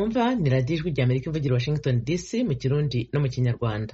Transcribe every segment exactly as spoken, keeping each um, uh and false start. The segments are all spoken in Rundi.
mwumva ni radiyo ijwi rya Amerika ivugira Washington D C mu Kirundi no mu Kinyarwanda.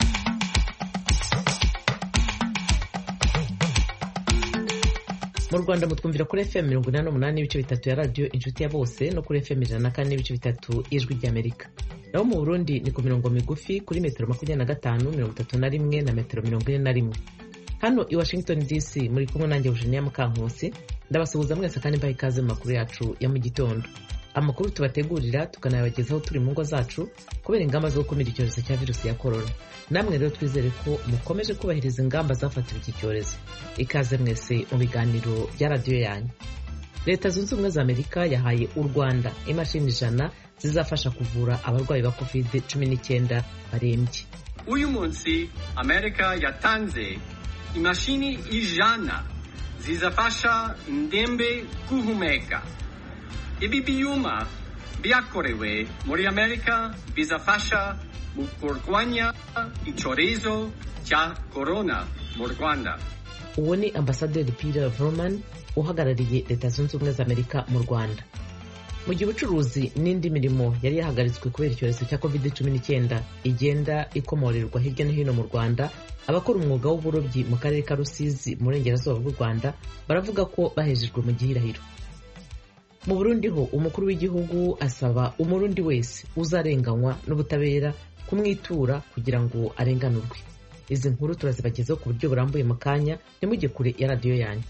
Mu Rwanda mutwumvira kuri F M mirongo inani n'umunani n'ibice bitatu ya radiyo Inshuti ya Bose no kuri F M ijana na kane n'ibice bitatu ijwi rya Amerika. Naho mu Burundi ni ku mirongo migufi kuri metero makumyabiri na gatanu, mirongo itatu na rimwe na metero mirongo ine na rimwe. Hano i Washington D C muri kumwe nanjye Eugenia Mukankusi, ndabasuhuza mwese kandi mbaha ikaze mu makuru yacu ya mu gitondo. Amakuru tubategurira tukanayabagezaho turi mu ngo zacu kubera ingamba zo gukumira icyorezo cya virusi ya corona. Namwe rero twizere ko mukomeje kubahiriza ingamba zafatiwe iki cyorezo. Ikaze mwese mu biganiro bya radiyo yanyu. Leta Zunze Ubumwe za Amerika yahaye u Rwanda imashini ijana zizafasha kuvura abarwayi ba covid cumi n'icyenda barembye. Uyu munsi Amerika yatanze imashini ijana zizafasha indembe guhumeka. Ibi byuma byakorewe muri Amerika bizafasha mu kurwanya icyorezo cya corona mu Rwanda. Uwo ni Ambasaderi Peter Vrooman uhagarariye Leta Zunze Ubumwe za Amerika mu Rwanda. Mu gihe ubucuruzi n'indi mirimo yari yahagaritswe kubera icyorezo cya covid cumi n'icyenda igenda ikomorerwa hirya no hino mu Rwanda, abakora umwuga w'uburobyi mu karere ka Rusizi mu burengerazuba bw'u Rwanda baravuga ko bahejejwe mu gihirahiro. Mu Burundi ho umukuru w'igihugu asaba umurundi wese uzarenganywa n'ubutabera kumwitura kugira ngo arenganurwe. Izi nkuru turazibagezaho ku buryo burambuye mu kanya, ntimujye kure ya radiyo yanyu.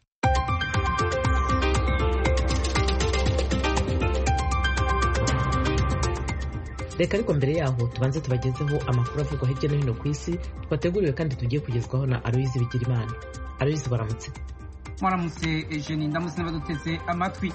Reka ariko mbere yaho tubanze tubagezeho amakuru avugwa hirya no hino ku isi twateguriwe kandi tugiye kugezwaho na Aloyizi Bigirimana. Aloyizi, baramutse. Mwaramutse Eugenie, ndamutse n'abaduteze amatwi.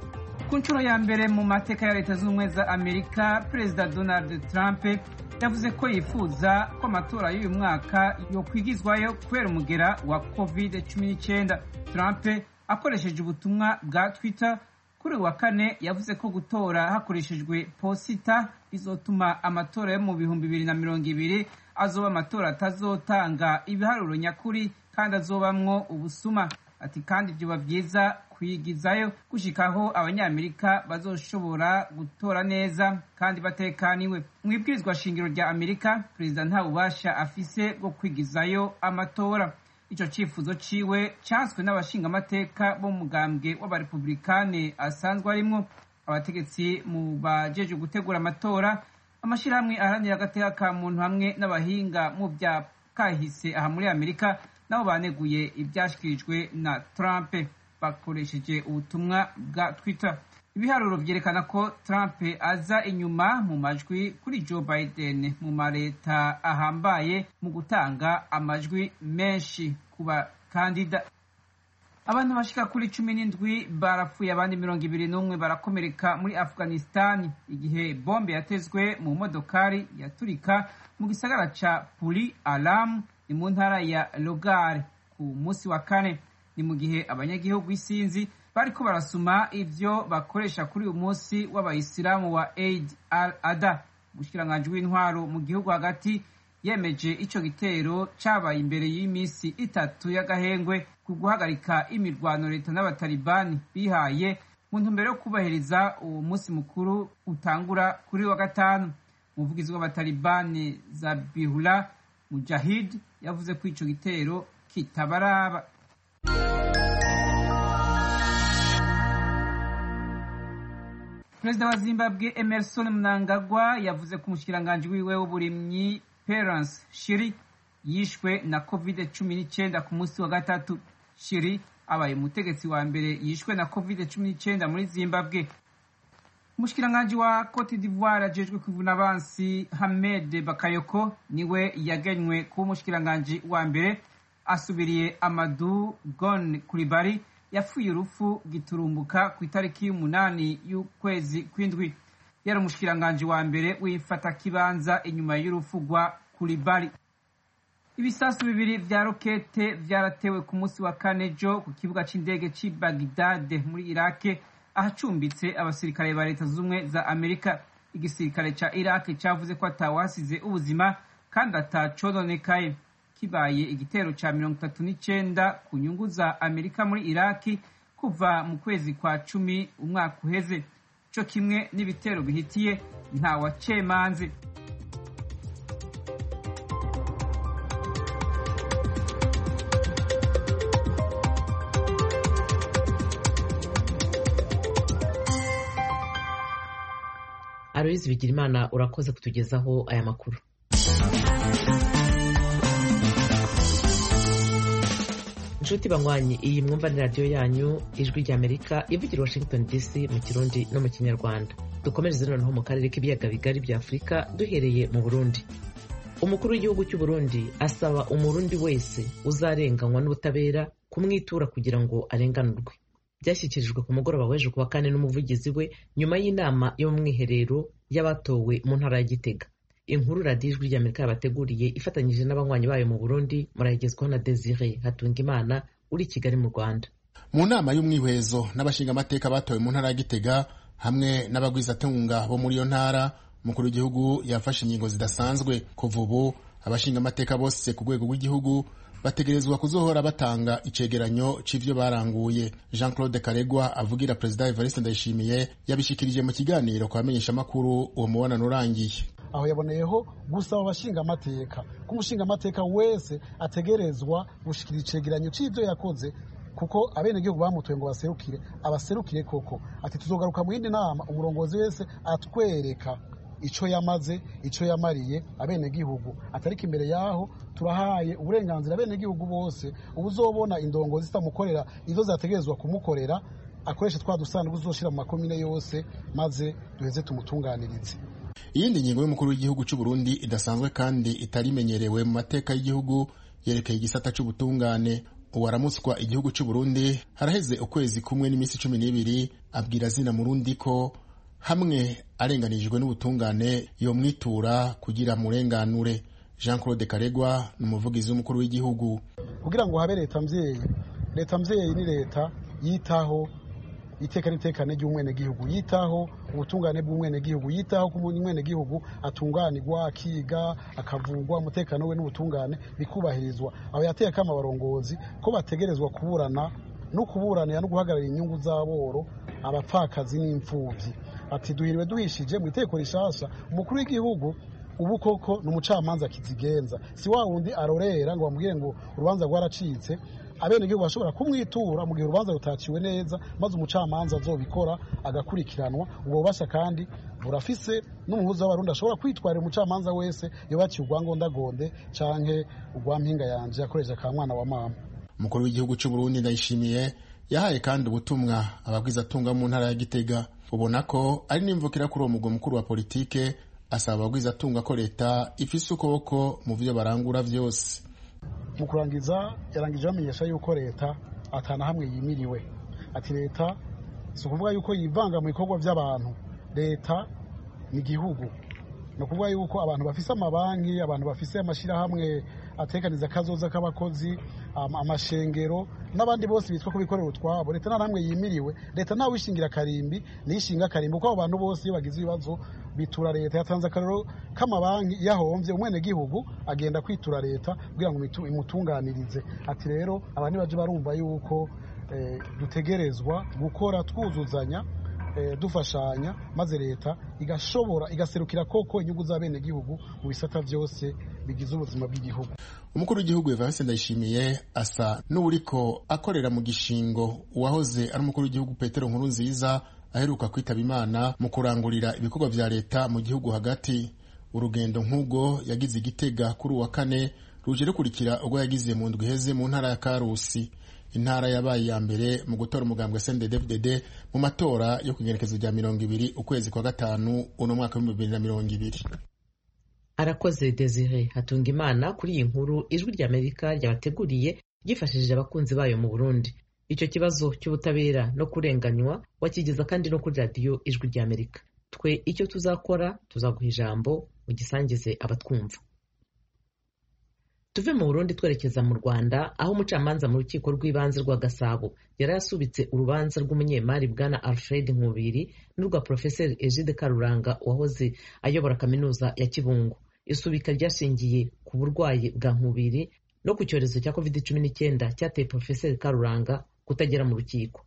Ku nshuro ya mbere mu mateka ya Leta Zunze Ubumwe za Amerika, Perezida Donald Trump yavuze ko yifuza ko amatora y'uyu mwaka yo kwigizwayo kubera umugera wa covid cumi n'icyenda. Trump akoresheje ubutumwa bwa Twitter kuri wa kane yavuze ko gutora hakoreshejwe posita bizotuma amatora yo mu bihumbi bibiri na mirongo ibiri azoba amatora atazotanga ibiharuro nyakuri kandi azobamwo ubusuma. Ati kandi byoba byiza kwigizayo gushikaho abanyamerika bazoshobora gutora neza kandi batekaniwe. Mu ibwirizwa shingiro rya Amerika, perezida nta bubasha afise bwo kwigizayo amatora. Ico cifuzo ciwe canswe n'abashinga amateka bo mugambwe w'abarepublikane asanzwe arimwo. Abategetsi mu bajeje gutegura amatora, amashirahamwe aharanira agateka ka muntu hamwe n'abahinga mu bya kahise aha muri Amerika nabo baneguye ibyashikirijwe na Trump bakoresheje ubutumwa bwa Twitter. Ibiharuro vyerekana ko Trump aza inyuma mu majwi kuri Joe Biden mu mareta ahambaye mu gutanga amajwi menshi ku bakandida. Abantu bashika kuri cumi n'indwi barapfuye, abandi mirongo ibiri n'umwe barakomereka muri Afghanistan igihe bombe yatezwe mu modokari yaturika mu gisagara ca Puri Alam ni mu ntara ya Logar ku munsi wa kane. Ni mu gihe abanyagihugu isinzi bariko barasuma ivyo bakoresha kuri uyu munsi w'abayisilamu wa Eid al-Adha. Umushikiranganji w'intwaro mu gihugu hagati yemeje ico gitero cabaye imbere y'imisi itatu y'agahengwe ku guhagarika imirwano leta n'abatalibani bihaye mu ntumbero yo kubahiriza uwo munsi mukuru utangura kuri wa gatanu. Umuvugizi w'abatalibani Zabihullah Mujahid yavuze ko ico gitero kitabaraba. Perezida wa Zimbabwe Emmerson Mnangagwa yavuze ko umushikiranganji wiwe w'uburimyi Perence Shiri yishwe na covid cumi n'icyenda ku munsi wa gatatu. Shiri abaye umutegetsi wa mbere yishwe na covid cumi n'icyenda muri Zimbabwe. Umushikiranganji wa Cote d'Ivoire ajejwe kwivuna abansi Hamed Bakayoko niwe yagenywe kuba umushikiranganji wa mbere, asubiriye Amadou Gon Coulibaly yapfuye urupfu giturumbuka ku itariki y'umunani y'ukwezi kw'indwi. Yari umushikiranganji wa mbere wifata kibanza inyuma y'urupfu rwa Coulibaly. Ibisasu bibiri vya rokete vyaratewe ku munsi wa kane jo ku kibuga c'indege c'i Baghdad muri Iraq, ahacumbitse abasirikare ba Leta Zunze Ubumwe za Amerika. Igisirikare ca Iraq cavuze ko atawasize ubuzima kandi atacononekaye. Kibaye igitero ca mirongo itatu n'icenda ku nyungu za Amerika muri Iraki kuva mu kwezi kwa cumi umwaka uheze. co kimwe n'ibitero bihitiye ntawacemanze. Aloyizi Bigirimana urakoze kutugezaho aya makuru. Inshuti banywanyi, iyi mwumva ni radiyo yanyu Ijwi ry'Amerika ivugira Washington D C mu Kirundi no mu Kinyarwanda. Dukomereze noneho mu karere k'ibiyaga bigari bya Afurika duhereye mu Burundi. Umukuru w'igihugu cy'u Burundi asaba umurundi wese uzarenganywa n'ubutabera kumwitura kugira ngo arenganurwe. Byashyikirijwe ku mugoroba w'ejo kuwa kane n'umuvugizi we nyuma y'inama yo mu mwiherero y'abatowe mu ntara ya Gitega. Inkuru radiyo Ijwi ry'Amerika yabateguriye ifatanyije n'abanywanyi bayo mu Burundi murayigezwaho na Desire Hatungimana uri Kigali mu Rwanda. Mu nama y'umwihwezo n'abashinga amateka batowe mu ntara ya Gitega hamwe n'abagwizatunga bo muri iyo ntara, umukuru w'igihugu yafashe ingingo zidasanzwe. Kuva ubu abashinga amateka bose ku rwego rw'igihugu bategerezwa kuzohora batanga icegeranyo c'ivyo baranguye. Jean Claude Karegwa avugira Perezida Evariste Ndayishimiye yabishikirije mu kiganiro kwa menyesha makuru uwo mubonano urangiye. Aho yaboneyeho gusaba abashinga amateka ko umushinga amateka wese ategerezwa gushikira icegeranyo c'ivyo yakoze, kuko abenegihugu bamutoye ngo baserukire abaserukire koko. Ati tuzogaruka mu yindi nama umurongozi wese atwereka ico yamaze ico yamariye abenegihugu. Atariko imbere yaho turahaye uburenganzira abenegihugu bose ubuzobona indongozi zitamukorera izo zategerezwa kumukorera akoresha twa dusanzwe uzoshira mu makomine yose maze duheze tumutunganirize. Iyindi ngingo y'umukuru w'igihugu cy'u Burundi idasanzwe kandi itarimenyerewe mu mateka y'igihugu yerekeye igisata c'ubutungane. Uwaramutswa igihugu cy'u Burundi haraheze ukwezi kumwe n'iminsi cumi n'ibiri abwira zina Murundi ko hamwe arenganijwe n'ubutungane yo mwitura kugira murenganure. Jean Claude Karegwa n'umuvugizi w'umukuru w'igihugu. Kugira ngo habe leta mvyeyi, leta mvyeyi ni leta yitaho iteka nitekane ry'umwene gihugu, yitaho ubutungane bw'umwene gihugu, yitaho ku mwene gihugu atunganirwa akiga akavugwa umutekano we n'ubutungane bikubahirizwa. Aho yateye kama abarongozi ko bategerezwa kuburana no kuburanira no guhagarara inyungu z'aboro abapfakazi n'imfuvyi. Ati duhiriwe duhishije mu iteko rishasha umukuru w'igihugu ubu koko n'umucamanza kizigenza, si wa wundi arorera ngo bamubwire ngo urubanza rwaracitse. Abenegihugu bashobora kumwitura mu gihe urubanza rutaciwe neza, maze umucamanza azobikora agakurikiranwa. Ubwo bubasha kandi burafise n'umuhuza w'abarundi ashobora kwitwarira umucamanza wese yobaciye urwangondagonde canke urwampinga yanje akoresha ka mwana wa mama. Umukuru w'igihugu cy'u Burundi Ndayishimiye yahaye kandi ubutumwa abagwizatunga mu ntara ya Gitega. Ubona ko ari n'imvukira kuri uwo mugwa mukuru wa politike, asaba abagwizatunga ko leta ifise ukuboko mu vyo barangura vyose. Mu kurangiza yarangije bamenyesha yuko leta atana hamwe yimiriwe. Ati leta si ukuvuga yuko yivanga mu bikorwa by'abantu, leta ni igihugu. No kuvuga yuko abantu bafise amabanki, abantu bafise amashirahamwe atekaniza kazoza k'abakozi, amashengero n'abandi bose bitwa ko bikorera utwabo, leta nta namwe yimiriwe. Leta ntawe ishingira karimbi nishinga karimbi, kuko abo bantu bose iyo bagize ibibazo bitura leta. Yatanze akarero k'amabanki yahombye umwene gihugu agenda kwitura leta kugira ngo imutunganirize. Ati rero abantu baje barumva yuko eh, dutegerezwa gukora twuzuzanya, eh, dufashanya, maze leta igashobora igaserukira koko inyungu za bene gihugu mu bisata byose bigize ubuzima bw'igihugu. Umukuru w'igihugu Evariste Ndayishimiye asa n'uriko akorera mu gishingo uwahoze ari umukuru w'igihugu Petero Nkurunziza aheruka kwitaba Imana mu kurangurira ibikorwa vya leta mu gihugu hagati. Urugendo nk'ubwo yagize Igitega kuri uwa kane ruje rukurikira ubwo yagize mu ndwi heze mu ntara ya Karusi. Intara yabaye ya mbere mu gutora umugambwe C N D D F D D mu matora yo kugerekezo rya mirongo ibiri ukwezi kwa gatanu uno mwaka wa bibiri na mirongo ibiri. Arakoze Desire Hatungimana kuri iyi nkuru Ijwi ry'Amerika ryabateguriye ryifashishije abakunzi bayo mu Burundi. Icyo kibazo cy'ubutabera no kurenganywa wakigeza kandi no kuri radiyo Ijwi ry'Amerika. Twe icyo tuzakora tuzaguha ijambo ugisangize abatwumva. Tuve mu Burundi twerekeza mu Rwanda, aho umucamanza mu rukiko rw'ibanze rwa Gasabo yari yasubitse urubanza rw'umunyemari Bwana Alfred Nkubiri n'urwa Professeur Egide Karuranga wahoze ayobora kaminuza ya Kibungo. Isubika ryashingiye ku burwayi bwa Nkubiri no ku cyorezo cya covid cumi n'icyenda cyateye Professeur Karuranga kutagera mu rukiko.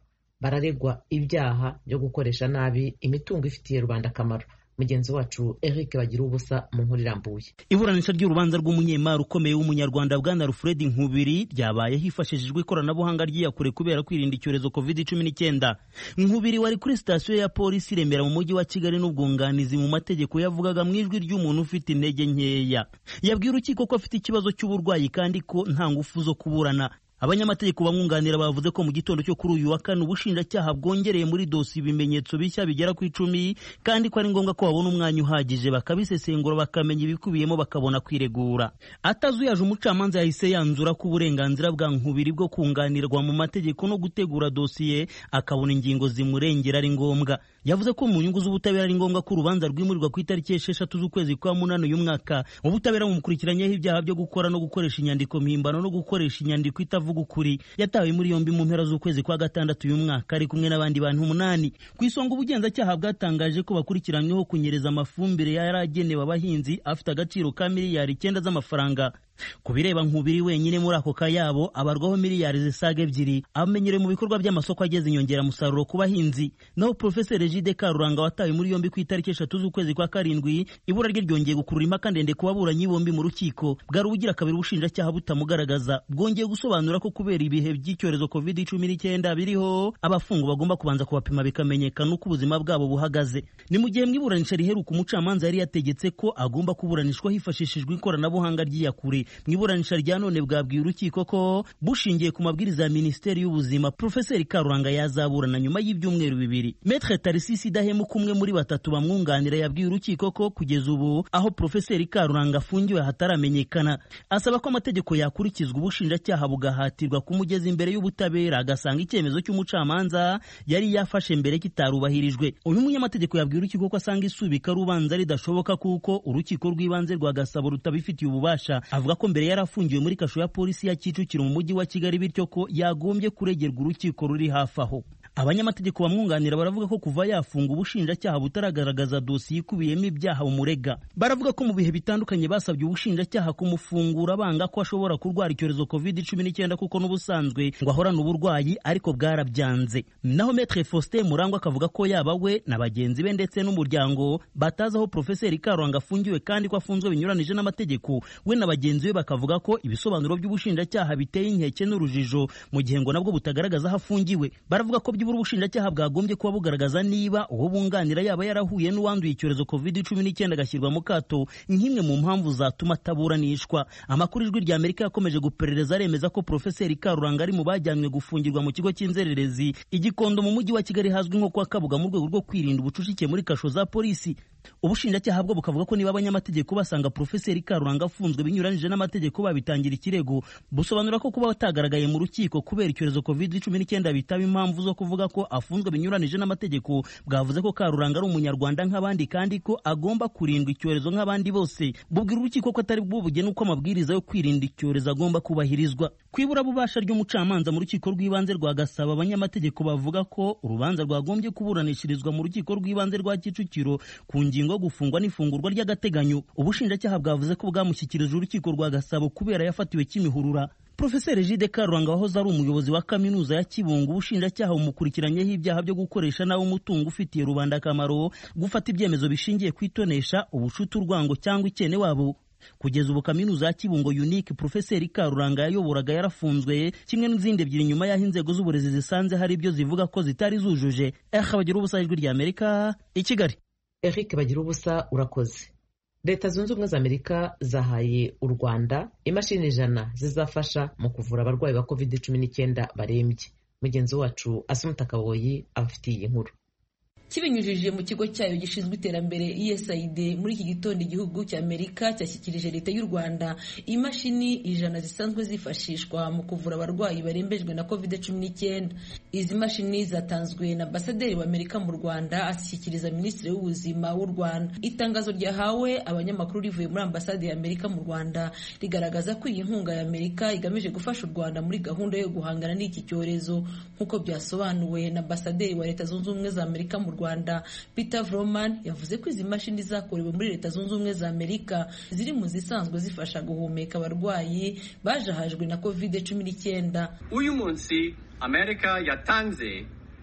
bararegwa ibyaha byo gukoresha nabi imitungo ifitiye rubanda akamaro. Mugenzi wacu Eric Bagira ubusa mu nkuru irambuye. Iburanisha ry'urubanza rw'umunyemari ukomeye w'umunyarwanda Bwana Alfred Nkubiri ryabaye hifashishijwe ikoranabuhanga ry'iyakure kubera kwirinda icyorezo covid cumi n'icyenda. Nkubiri wari kuri sitasiyo ya polisi Remera mu mujyi wa Kigali n'ubwunganizi mu mategeko yavugaga mu ijwi ry'umuntu ufite intege nkeya. Yabwiye urukiko ko afite ikibazo cy'uburwayi kandi ko nta ngufu zo kuburana. Abanyamategeko bamwunganira bavuze ko mu gitondo cyo kuri uyu wa kane ubushinjacyaha bwongereye muri dosi ibimenyetso bishya bigera ku icumi kandi ko ari ngombwa ko babona umwanya uhagije bakabisesengura bakamenya ibikubiyemo bakabona kwiregura. Atazuyaje umucamanza yahise yanzura ko uburenganzira bwa Nkubiri bwo kunganirwa mu mategeko no gutegura dosiye akabona ingingo zimurengera ari ngombwa. Yavuze ko mu nyungu z'ubutabera ari ngombwa ko urubanza rwimurirwa ku itariki esheshatu z'ukwezi kwa munani uyu mwaka. Ubutabera bumukurikiranyeho ibyaha byo gukora no gukoresha inyandiko mpimbano no gukoresha inyandiko itavuga ukuri. Yatawe muri yombi mu mpera z'ukwezi kwa gatandatu uyu mwaka ari kumwe n'abandi bantu umunani. Ku isonga ubugenzacyaha bwatangaje ko bakurikiranyweho kunyereza amafumbire yaragenewe abahinzi afite agaciro ka miliyari icyenda z'amafaranga. Ku bireba Nkubiri wenyine muri ako kayabo abarwaho miliyari zisaga ebyiri amenyere mu bikorwa by'amasoko ageze inyongera musaruro ku bahinzi. Naho Professor Egide Karuranga watawe muri yombi ku itariki eshatu z'ukwezi kwa karindwi ibura rye ryongeye gukurura impaka ndende ku baburanyi bombi mu rukiko. Bwari ubugira kabiri ubushinjacyaha butamugaragaza bwongeye gusobanura ko kubera ibihe by'icyorezo covid cumi n'icyenda biriho abafungwa bagomba kubanza kubapima bikamenyekana uko ubuzima bwabo buhagaze. Ni mu gihe mwiburanisha riheruka umucamanza yari yategetse ko agomba kuburanishwa hifashishijwe ikoranabuhanga ry'iyakure. Mwiburanisha rya none bwabwiye urukiko ko bushingiye ku mabwiriza ya Minisiteri y'Ubuzima Professor Karuranga yazaburana nyuma y'ibyumweru bibiri. Maître Tarisisi Dahemuka umwe muri batatu bamwunganira yabwiye urukiko ko kugeza ubu aho Professor Karuranga afungiwe hataramenyekana. Asaba ko amategeko yakurikizwa ubushinjacyaha bugahatirwa kumugeza imbere y'ubutabera agasanga icyemezo cy'umucamanza yari yafashe mbere kitarubahirijwe. Uyu munyamategeko yabwiye urukiko ko asanga isubika rubanza ridashoboka kuko urukiko rw'ibanze rwa Gasabo rutabifitiye ububasha. Avuga ko mbere yarafungiwe muri kasho ya polisi ya Kicukiro mu mujyi wa Kigali bityo ko yagombye kuregerwa urukiko ruri hafi aho. Abanyamategeko bamwunganira baravuga ko kuva yafunga ubushinjacyaha butaragaragaza dosiye ikubiyemo ibyaha umurega. Baravuga ko mu bihe bitandukanye basabye ubushinjacyaha kumufungura banga ko ashobora kurwara icyorezo covid cumi n'icyenda kuko n'ubusanzwe ngo ahorana uburwayi ariko bwarabyanze. Naho Maître Faustin Murangwa akavuga ko yaba we na bagenzi be ndetse n'umuryango batazi aho Professor Karuranga afungiwe kandi ko afunzwe binyuranije n'amategeko. We na bagenzi be bakavuga ko ibisobanuro by'ubushinjacyaha biteye inkeke n'urujijo mu gihe ngo nabwo butagaragaza aho afungiwe. Baravuga ko ubushinjacyaha bwagombye kuba bugaragaza niba uwo bunganira yaba yarahuye n'uwanduye icyorezo covid cumi n'icyenda agashyirwa mu kato nk'imwe mu mpamvu zatuma ataburanishwa. Amakuru ijwi rya Amerika yakomeje guperereza aremeza ko Professor Karuranga ari mu bajyanywe gufungirwa mu kigo cy'inzererezi Igikondo mu mujyi wa Kigali hazwi nko kwa Kabuga mu rwego rwo kwirinda ubucucike muri kasho za polisi. Ubushinjacyaha bwo bukavuga ko niba abanyamategeko basanga Professor Karuranga afunzwe binyuranije n'amategeko babitangira ikirego. Busobanura ko kuba batagaragaye mu rukiko kubera icyorezo covid cumi n'icyenda bitaba impamvu zo kuvuga ko afunzwe binyuranije n'amategeko. Bwavuze ko Karuranga ari umunyarwanda nk'abandi kandi ko agomba kurindwa icyorezo nk'abandi bose. Bubwira urukiko ko atari bwo bugena uko amabwiriza yo kwirinda icyorezo agomba kubahirizwa. Kwibura bubasha ry'umucamanza mu rukiko rw'ibanze rwa Gasabo abanyamategeko bavuga ko urubanza rwagombye kuburanishirizwa mu rukiko rw'ibanze rwa Kicukiro ku ngingo yo gufungwa n'ifungurwa ry'agateganyo. Ubushinjacyaha bwavuze ko bwamushyikirije urukiko rwa Gasabo kubera yafatiwe Kimihurura. Professor Egide Karuranga wahoze ari umuyobozi wa kaminuza ya Kibungo ubushinjacyaha bumukurikiranyeho ibyaha byo gukoresha nawe umutungo ufitiye rubanda akamaro, gufata ibyemezo bishingiye kwitonesha, ubushuti, urwango cyangwa ikene wabo. Kugeza ubu kaminuza ya Kibungo Unique Professor Karuranga yayoboraga yarafunzwe kimwe n'izindi ebyiri nyuma y'aho inzego z'uburezi zisanze hari ibyo zivuga ko zitari zujuje. Eric Bagira ubusa ijwi rya Amerika i Kigali. Eric Bagira ubusa urakoze. Leta Zunze Ubumwe za Amerika zahaye u Rwanda imashini ijana zizafasha mu kuvura abarwayi ba covid cumi n'icyenda barembye. Mugenzi wacu Asumta Kaboyi abafitiye iyi nkuru. Kibinyujije mu kigo cyayo gishinzwe iterambere U S A I D muri iki gitondo igihugu cya Amerika cyashyikirije leta y'u Rwanda imashini ijana zisanzwe zifashishwa mu kuvura abarwayi barembejwe na covid cumi n'icyenda. Izi mashini zatanzwe na ambasaderi wa Amerika mu Rwanda ashyikiriza Minisitiri w'Ubuzima w'u Rwanda. Itangazo ryahawe abanyamakuru rivuye muri ambasade ya Amerika mu Rwanda rigaragaza ko iyi nkunga ya Amerika igamije gufasha u Rwanda muri gahunda yo guhangana n'iki cyorezo nk'uko byasobanuwe na ambasaderi wa Leta Zunze Ubumwe za Amerika mu Rwanda Peter Vroman. Yavuze ko izi mashini zakorewe muri Leta Zunze Ubumwe za Amerika ziri mu zisanzwe zifasha guhumeka abarwayi bajahajwe na covid cumi n'icyenda. Uyu munsi Amerika yatanze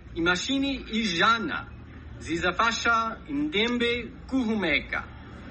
imashini ijana zizafasha indembe guhumeka.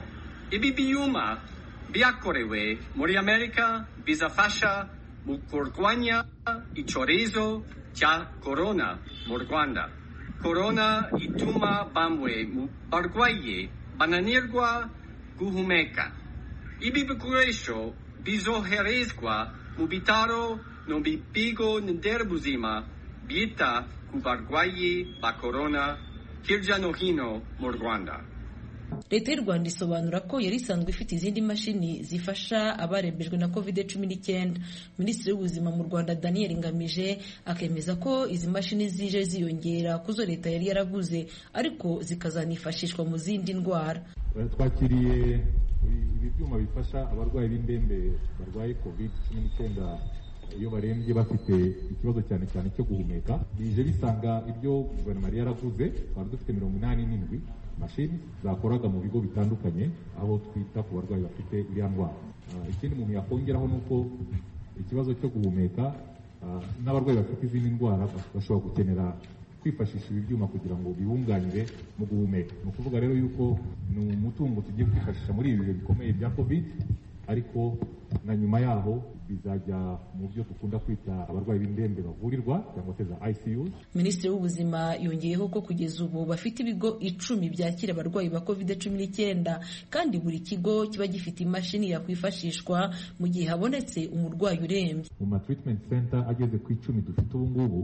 Ibi byuma byakorewe muri Amerika bizafasha mu kurwanya icyorezo cya corona mu Rwanda. Corona ituma bamwe mu barwayi bananirwa guhumeka. Ibi bikoresho bizoherezwa mu bitaro no mu bigo nderabuzima byita ku barwayi ba corona hirya no hino mu Rwanda. Leta y'u Rwanda isobanura ko yari isanzwe ifite izindi mashini zifasha abarembejwe na covid cumi n'icyenda. Minisitiri w'ubuzima mu Rwanda Daniel Ngamije akemeza ko izi mashini zije ziyongera kuzo leta yari yaraguze ariko zikazanifashishwa mu zindi ndwara. Twakiriye ibi byuma bifasha abarwayi b'indembe barwaye covid cumi n'icyenda iyo barembye bafite ikibazo cyane cyane cyo guhumeka. Bije bisanga ibyo guverinoma yari yaraguze, twari dufite mirongo inani n'indwi mashini zakoraga mu bigo bitandukanye aho twita ku barwayi bafite iriya ndwara. Ikindi umuntu yakongeraho ni uko ikibazo cyo guhumeka n'abarwayi bafite izindi ndwara bashobora gukenera kwifashisha ibi byuma kugira ngo bibunganire mu guhumeka. Ni ukuvuga rero yuko ni umutungo tugiye kwifashisha muri ibi bihe bikomeye bya covid, ariko na nyuma yaho bizajya mu byo dukunda kwita abarwayi b'indembe bavurirwa cyangwa se za I C U. Minisitiri w'ubuzima yongeyeho ko kugeza ubu bafite ibigo icumi byakira abarwayi ba covid cumi n'icyenda kandi buri kigo kiba gifite imashini yakwifashishwa mu gihe habonetse umurwayi urembye. Mu ma treatment center ageze ku icumi dufite ubu ngubu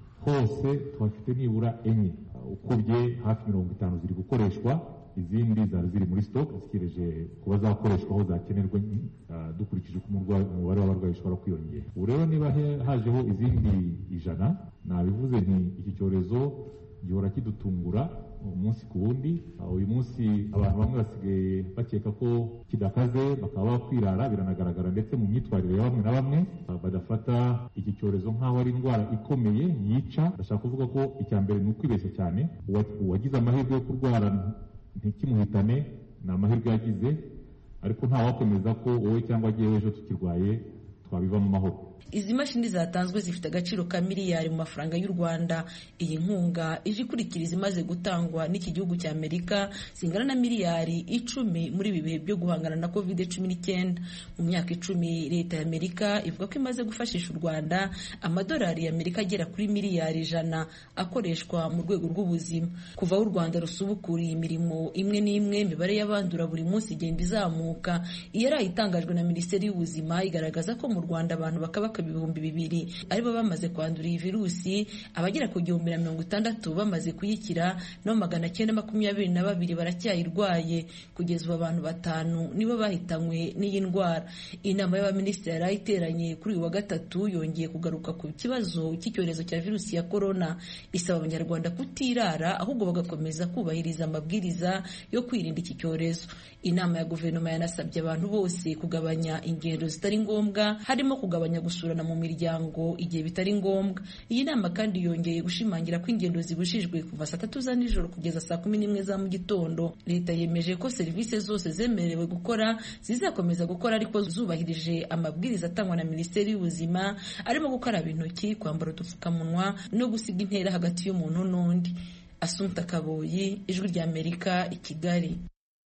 hose tuhafite nibura enye, ukubye hafi mirongo itanu ziri gukoreshwa, izindi zari ziri muri stock zikereje kuba zakoreshwa aho zakenerwa dukurikije uko umubare w'abarwayi ushobora kwiyongera. Ubu rero niba hajeho izindi ijana, nabivuze nti iki cyorezo gihora kidutungura umunsi ku wundi. Uyu munsi abantu bamwe basigaye bakeka ko kidakaze bakaba bakwirara, biranagaragara ndetse mu myitwarire ya bamwe na bamwe badafata iki cyorezo nk'aho ari indwara ikomeye yica. Ndashaka kuvuga ko icya mbere ni ukwibeshya cyane. Uwagize amahirwe yo kurwara ntikimuhitane ni amahirwe yagize, ariko nta wakomeza ko wowe cyangwa agiye ejo tukirwaye twabiva mu mahoro. Izi mashini zatanzwe zifite agaciro ka miliyari mu mafaranga y'u Rwanda. Iyi nkunga ije ikurikira izimaze gutangwa n'iki gihugu cya Amerika zingana na miliyari icumi muri ibi bihe byo guhangana na covid cumi n'icyenda. Mu myaka icumi leta ya Amerika ivuga ko imaze gufashisha u Rwanda amadolari ya Amerika agera kuri miliyari ijana akoreshwa mu rwego rw'ubuzima. Kuva aho u Rwanda rusubukuriye imirimo imwe n'imwe, imibare y'abandura buri munsi igenda izamuka. Iyo yari itangajwe na Minisiteri y'Ubuzima igaragaza ko mu Rwanda abantu bakaba ibihumbi bibiri aribo bamaze kwandura iyi virusi, abagera ku gihumbi na mirongo itandatu bamaze kuyikira, no magana cyenda makumyabiri na babiri baracyayirwaye. Kugeza ubu abantu batanu nibo bahitanywe n'iyi ndwara. Inama y'abaminisitiri yari iteranye kuri uyu wa gatatu yongeye kugaruka ku kibazo cy'icyorezo cya virusi ya corona, isaba abanyarwanda kutirara ahubwo bagakomeza kubahiriza amabwiriza yo kwirinda iki cyorezo. Inama ya guverinoma yanasabye abantu bose kugabanya ingendo zitari ngombwa, harimo kugabanya gusura mu miryango igihe bitari ngombwa. Iyi nama kandi yongeye gushimangira ko ingendo zibujijwe kuva saa tatu za nijoro kugeza saa kumi n'imwe za mu gitondo. Leta yemeje ko serivisi zose zemerewe gukora zizakomeza gukora, ariko zubahirije amabwiriza atangwa na Minisiteri y'Ubuzima, arimo gukaraba intoki, kwambara udupfukamunwa no gusiga intera hagati y'umuntu n'undi. Asumta Kaboyi, Ijwi rya Amerika, i Kigali.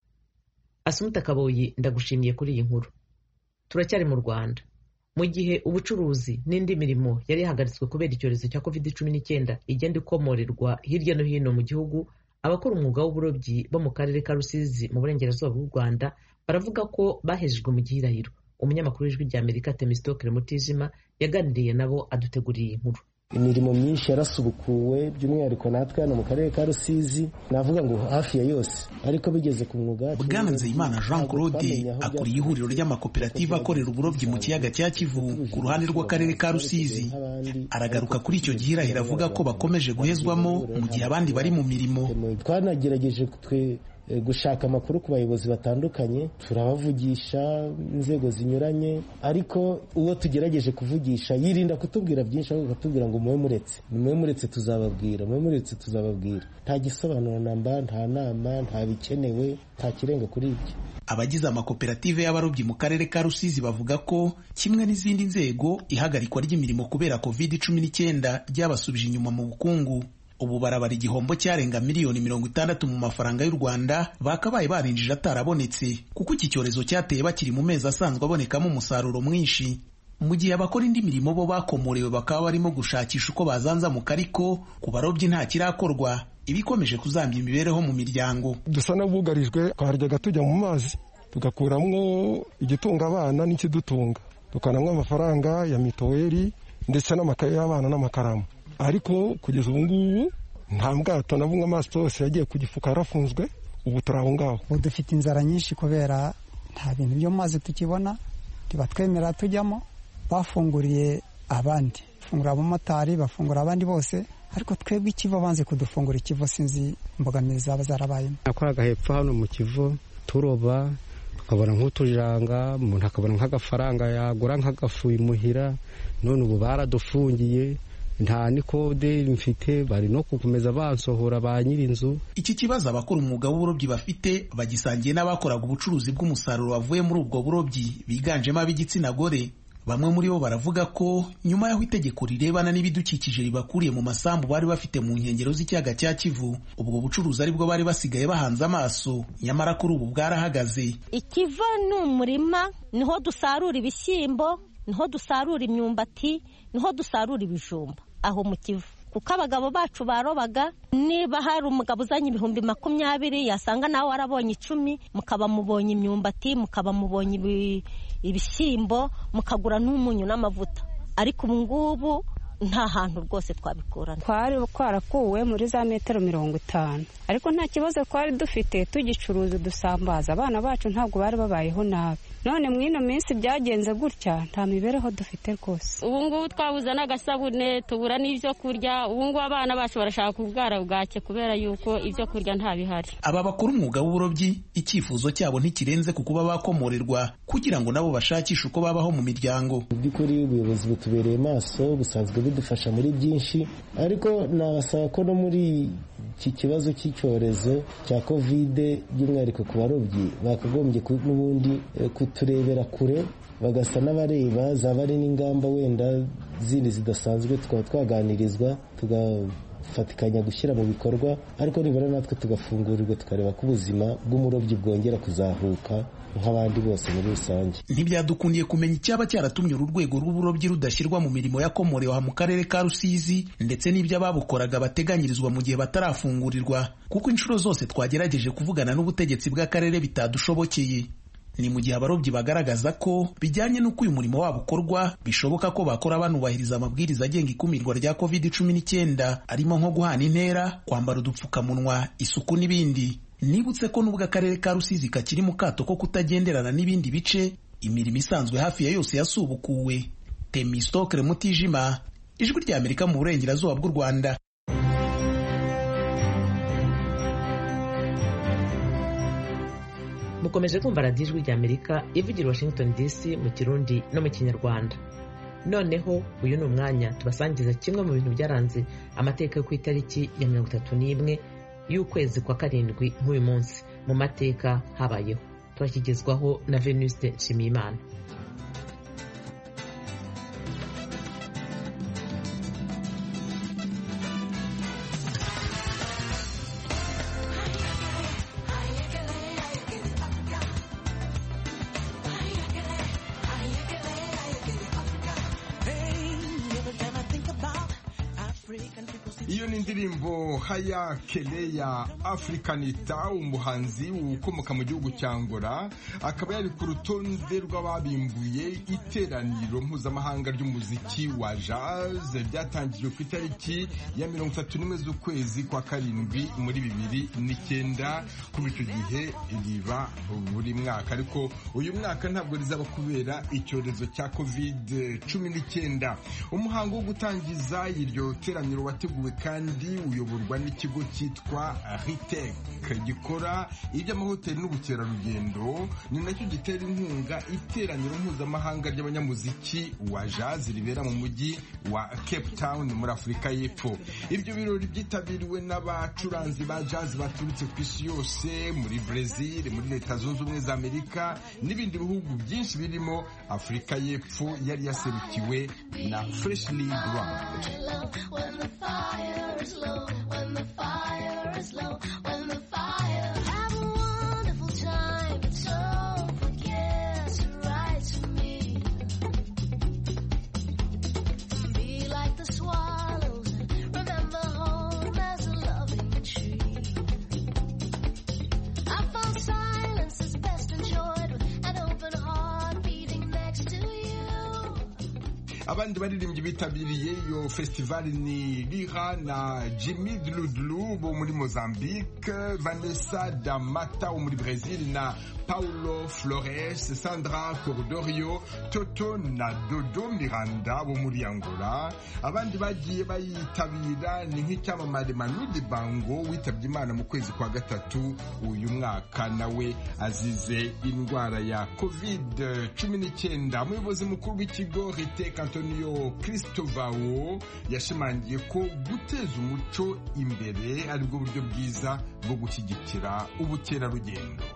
Asumta Kaboyi, ndagushimiye kuri iyi nkuru. Turacyari mu Rwanda. Mu gihe ubucuruzi n'indi mirimo yari yahagaritswe kubera icyorezo cya covid cumi n'icyenda igenda ikomorerwa hirya no hino mu gihugu, abakora umwuga w'uburobyi bo mu karere ka Rusizi mu burengerazuba bw'u Rwanda baravuga ko bahejejwe mu gihirahiro. Umunyamakuru w'Ijwi rya Amerika Temistokle Mutijima yaganiriye nabo aduteguriye iyi nkuru. Imirimo myinshi yarasubukuwe, by'umwihariko natwe hano mu karere ka Rusizi, navuga ngo hafi ya yose, ariko bigeze ku mwuga. Bwana Nzeyimana Jean Claude akuriye ihuriro ry'amakoperative akorera uburobyi mu kiyaga cya Kivu ku ruhande rw'akarere ka Rusizi. Aragaruka kuri icyo gihirahiro avuga ko bakomeje guhezwamo mu gihe abandi bari mu mirimo. Twanagerageje twe gushaka amakuru ku bayobozi batandukanye, turabavugisha inzego zinyuranye, ariko uwo tugerageje kuvugisha yirinda kutubwira byinshi, ahubwo akatubwira ngo muwe muretse muwe muretse tuzababwira muwe muretse tuzababwira nta gisobanuro namba, nta nama, nta bikenewe, nta kirenga kuri ibyo. Abagize amakoperative y'abarobyi mu karere ka Rusizi bavuga ko kimwe n'izindi nzego ihagarikwa ry'imirimo kubera covid cumi n'icyenda ryabasubije inyuma mu bukungu. ubu barabara igihombo cyarenga miliyoni mirongo itandatu mu mafaranga y'u Rwanda bakabaye barinjije atarabonetse kuko iki cyorezo cyateye bakiri mu mezi asanzwe abonekamo umusaruro mwinshi. Mu gihe abakora indi mirimo bo bakomorewe bakaba barimo gushakisha uko bazanzamuka, ariko ku barobyi nta kirakorwa, ibikomeje kuzambya imibereho mu miryango. Dusa n'abugarijwe, twaryaga tujya mu mazi tugakuramwo igitunga abana n'ikidutunga, tukanamwa amafaranga ya mituweli ndetse n'amakaye y'abana n'amakaramu, ariko kugeza ubu ngubu nta mbwato na bumwe amazi yose yagiye ku gifuka yarafunzwe. Ubu turi aho ngaho, ubu dufite inzara nyinshi kubera nta bintu byo mu mazi tukibona, tubatwemera tujyamo. Bafunguriye abandi, bafungura abamotari, bafungura abandi bose, ariko twebwe ikivo banze kudufungura ikivo, sinzi imbogamizi zaba zarabayemo. Nakoraga hepfo hano mu kivo turoba, tukabona nk'utujanga, umuntu akabona nk'agafaranga yagura nk'agafu imuhira, none ubu baradufungiye, nta nikode mfite, bari no gukomeza bansohora ba nyir'inzu. Iki kibazo abakora umwuga w'uburobyi bafite bagisangiye n'abakoraga ubucuruzi bw'umusaruro wavuye muri ubwo burobyi biganjemo ab'igitsina gore. Bamwe muri bo baravuga ko nyuma y'aho itegeko rirebana n'ibidukikije ribakuriye mu masambu bari bafite mu nkengero z'ikiyaga cya Kivu, ubwo bucuruzi aribwo bari basigaye bahanze amaso, nyamara kuri ubu bwarahagaze. Ikiva ni umurima, niho dusarura ibishyimbo, niho dusarura imyumbati, niho dusarura ibijumba aho mu Kivu, kuko abagabo bacu barobaga. Niba hari umugabo uzanye ibihumbi makumyabiri, yasanga nawe warabonye icumi, mukaba mubonye imyumbati, mukaba mubonye ibishyimbo, mukagura n'umunyu n'amavuta. Ariko ubu ngubu nta hantu rwose twabikurana. Twari twarakuwe muri za metero mirongo itanu, ariko nta kibazo twari dufite, tugicuruza dusambaza abana bacu, ntabwo bari babayeho nabi. None mwino minsi byagenze gutya, nta mibereho dufite rwose. Ubu ngubu twabuze n'agasabune, tubura n'ibyo kurya. Ubu ngubu abana bacu barashaka kubwara bwake kubera yuko ibyo kurya nta bihari. Aba bakora umwuga w'uburobyi, icyifuzo cyabo ntikirenze ku kuba bakomorerwa kugira ngo nabo bashakishe uko babaho mu miryango. Mu by'ukuri ubuyobozi butubereye maso, busanzwe budufasha muri byinshi, ariko nabasaba ko no muri iki kibazo cy'icyorezo cya kovide by'umwihariko ku barobyi bakagombye n'ubundi kuturebera kure, bagasa n'abareba zaba ari n'ingamba wenda zindi zidasanzwe tukaba twaganirizwa, tugafatikanya gushyira mu bikorwa, ariko nibura natwe tugafungurirwa tukareba ko ubuzima bw'umurobyi bwongera kuzahuka nk'abandi bose muri rusange. Ntibyadukundiye kumenya icyaba cyaratumye uru rwego rw'uburobyi rudashyirwa mu mirimo yakomorewe mu karere ka Rusizi, ndetse n'ibyo ababukoraga bateganyirizwa mu gihe batarafungurirwa, kuko inshuro zose twagerageje kuvugana n'ubutegetsi bw'akarere bitadushobokeye. Ni mu gihe abarobyi bagaragaza ko bijyanye n'uko uyu murimo wabo ukorwa bishoboka ko bakora banubahiriza amabwiriza agenga ikumirwa rya covid cumi n'icyenda, arimo nko guhana intera, kwambara udupfukamunwa, isuku n'ibindi. Nibutse ko nubwo akarere ka Rusizi kakiri mu kato ko kutagenderana n'ibindi bice, imirimo isanzwe hafi ya yose yasubukuwe. Temistokle Mutijima, Ijwi rya Amerika mu burengerazuba bw'u Rwanda. Mukomeje kumva radiyo Ijwi rya Amerika ivugira Washington D C mu Kirundi no mu Kinyarwanda. Noneho uyu ni umwanya tubasangiza kimwe mu bintu byaranze amateka yo ku itariki ya mirongo itatu n'imwe y'ukwezi kwa karindwi nk'uyu munsi mu mateka habayeho. Turakigezwaho na Venuste Nshimiyimana. Iyo ni indirimbo Haya Keleya Africanita, umuhanzi ukomoka mu gihugu cya Angola, akaba yari ku rutonde rw'ababimbuye iteraniro mpuzamahanga ry'umuziki wa jazz ryatangijwe ku itariki ya mirongo itatu n'imwe z'ukwezi kwa karindwi muri bibiri n'icyenda. Kuba icyo gihe riba buri mwaka, ariko uyu mwaka ntabwo rizaba kubera icyorezo cya covid cumi n'icyenda. Umuhango wo gutangiza iryo teraniro wateguwe kandi uyoborwa n'ikigo cyitwa Ritec gikora iby'amahoteli n'ubukerarugendo, ni nacyo gitera inkunga iteraniro mpuzamahanga ry'abanyamuziki wa jazz ribera mu mujyi wa Cape Town muri Afurika y'Epfo. Ibyo birori byitabiriwe n'abacuranzi ba jazz baturutse ku isi yose, muri Brazil, muri Leta Zunze Ubumwe za Amerika n'ibindi bihugu byinshi birimo Afurika y'Epfo yari yaserukiwe na Freshly Ground. fire is low, when the fire is low, when the fire. Have a wonderful time, but don't forget to write to me. Be like the swallows and remember home as a loving tree. I found silence is best enjoyed with an open heart beating next to you. Abandi baririmbyi bitabiriye iyo festival ni Lira na Jimmy Dludlu bo muri Mozambique, Vanessa da Mata wo muri Brazil na Paulo Flores, Sandra Cordorio, Toto na Dodo Miranda bo muri Angola. Abandi bagiye bayitabira ni nk'icyamamare Manu Dibango witabye Imana mu kwezi kwa gatatu uyu mwaka, nawe azize indwara ya covid cumi n'icyenda. Umuyobozi mukuru w'ikigo Riteka Antonio Cristovao yashimangiye ko guteza umuco imbere ari bwo buryo bwiza bwo gushyigikira ubukerarugendo.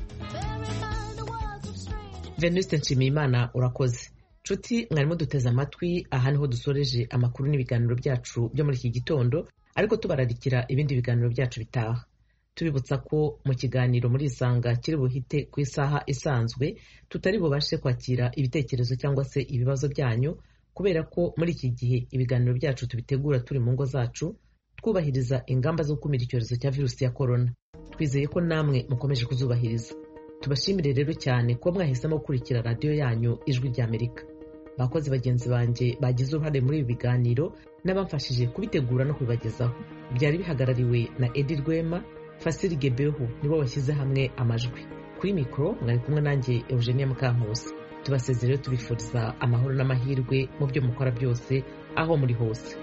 Venuste Nshimiyimana urakoze. Nshuti mwarimo duteze amatwi, aha niho dusoreje amakuru n'ibiganiro byacu byo muri iki gitondo, ariko tubararikira ibindi biganiro byacu bitaha. Tubibutsa ko mu kiganiro muri Isanga kiri buhite ku isaha isanzwe tutari bubashe kwakira ibitekerezo cyangwa se ibibazo byanyu, kubera ko muri iki gihe ibiganiro byacu tubitegura turi mu ngo zacu twubahiriza ingamba zo gukumira icyorezo cya virusi ya korona. Twizeye ko namwe mukomeje kuzubahiriza. Tubashimire rero cyane ko mwahisemo gukurikira radiyo yanyu Ijwi ry'Amerika. Bakozi bagenzi banjye bagize uruhare muri ibi biganiro n'abamfashije kubitegura no kubibagezaho. Byari bihagarariwe na Edi Rwema, Fasiri Gebeho nibo bashyize hamwe amajwi. Kuri mikoro mwari kumwe nanjye Eugenie Mukankusi. Tubasezerere tubifuriza amahoro n'amahirwe mu byo mukora byose aho muri hose.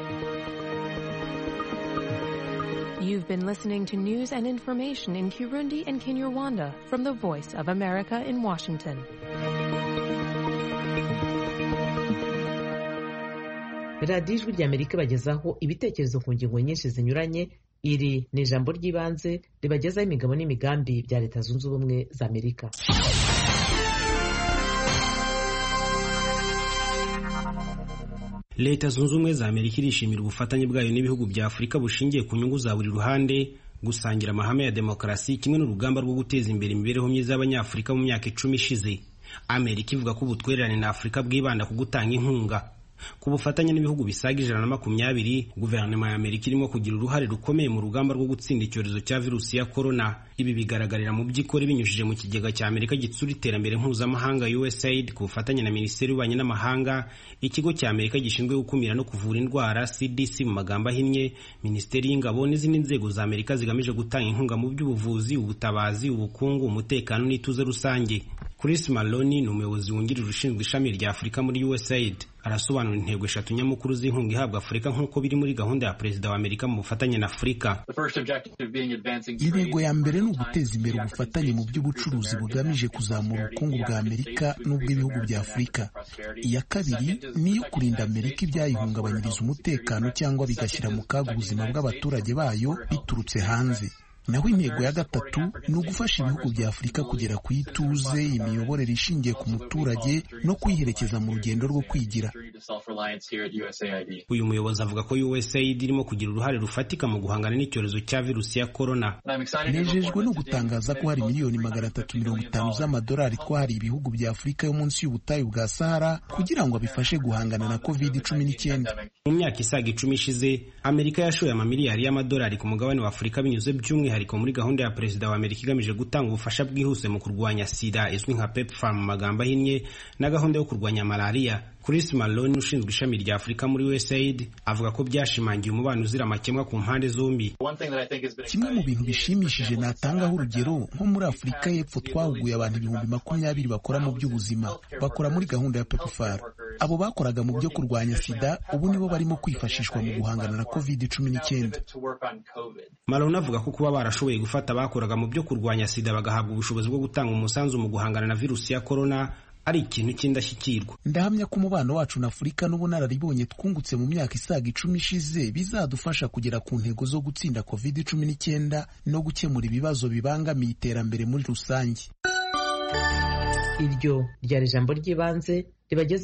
You've been listening to news and information in Kirundi and Kinyarwanda from the Voice of America in Washington. Radiyo Ijwi ry'Amerika bagezaho ibitekerezo ku ngingo nyinshi zinyuranye. Iri ni ijambo ry'ibanze ribagezaho imigabo n'imigambi bya Leta Zunze Ubumwe za Amerika. Leta Zunze Ubumwe za Amerika irishimira ubufatanye bwayo n'ibihugu bya Afurika bushingiye ku nyungu za buri ruhande, gusangira amahame ya demokarasi kimwe n'urugamba rwo guteza imbere imibereho myiza y'Abanyafurika mu myaka icumi ishize. Amerika ivuga ko ubutwererane na Afurika bwibanda ku gutanga inkunga. Ku bufatanye n'ibihugu bisaga ijana na makumyabiri, guverinoma ya Amerika irimo kugira uruhare rukomeye mu rugamba rwo gutsinda icyorezo cya virusi ya korona. Ibi bigaragarira mu by'ikora binyujije mu kigega cya Amerika gitsura iterambere mpuzamahanga U S A I D ku bufatanye na Minisiteri y'Ububanyi n'Amahanga, ikigo cya Amerika gishinzwe gukumira no kuvura indwara C D C mu magambo ahinnye, Minisiteri y'Ingabo n'izindi nzego za Amerika zigamije gutanga inkunga mu by'ubuvuzi, ubutabazi, ubukungu, umutekano n'ituze rusange. Chris Maloney ni umuyobozi wungirije ushinzwe ishami rya Afurika muri U S A I D. Arasobanura intego eshatu nyamukuru z'inkunga ihabwa Afurika nk'uko biri muri gahunda ya Perezida wa Amerika mu bufatanye na Afurika. Intego ya mbere ni uguteza imbere ubufatanye mu by'ubucuruzi bugamije kuzamura ubukungu bwa Amerika n'ubw'ibihugu bya Afurika. Iya kabiri ni iyo kurinda Amerika ibyayihungabanyiriza umutekano cyangwa bigashyira mu kaga ubuzima bw'abaturage bayo biturutse hanze. Naho intego ya gatatu ni ugufasha ibihugu bya Afurika kugera ku ituze, imiyoborere ishingiye ku muturage no kwiherekeza mu rugendo rwo kwigira. Uyu muyobozi avuga ko U S A I D irimo kugira uruhare rufatika mu guhangana n'icyorezo cya virusi ya korona. Nejejwe no gutangaza ko hari miliyoni magana atatu mirongo itanu z'amadolari twahariye ibihugu bya Afurika yo munsi y'ubutayu bwa Sahara kugira ngo bifashe guhangana na covid cumi n'icyenda. Mu myaka isaga icumi ishize, Amerika yashoye amamiliyari y'amadolari ku mugabane wa Afurika binyuze by'umwihariko ariko muri gahunda ya Perezida wa Amerika igamije gutanga ubufasha bwihuse mu kurwanya sida izwi nka PEPFAR mu magambo ahinnye, na gahunda yo kurwanya malaria. Chris Maloney ushinzwe ishami rya Afurika muri U S A I D avuga ko byashimangiye umubano uzira amakemwa ku mpande zombi. Kimwe mu bintu bishimishije natangaho urugero, nko muri Afurika y'Epfo twahuguye abantu ibihumbi makumyabiri bakora mu by'ubuzima, bakora muri gahunda ya PEPFAR. Abo bakoraga mu byo kurwanya sida ubu nibo barimo kwifashishwa mu guhangana na covid cumi n'icyenda. Maloney avuga ko kuba barashoboye gufata abakoraga mu byo kurwanya sida bagahabwa ubushobozi bwo gutanga umusanzu mu guhangana na virusi ya korona ari ikintu cy'indashyikirwa. Ndahamya ko umubano wacu na Afurika n'ubunararibonye twungutse mu myaka isaga icumi ishize bizadufasha kugera ku ntego zo gutsinda covid cumi n'icyenda no gukemura ibibazo bibangamiye iterambere muri rusange. Iryo ryari ijambo ry'ibanze ribageza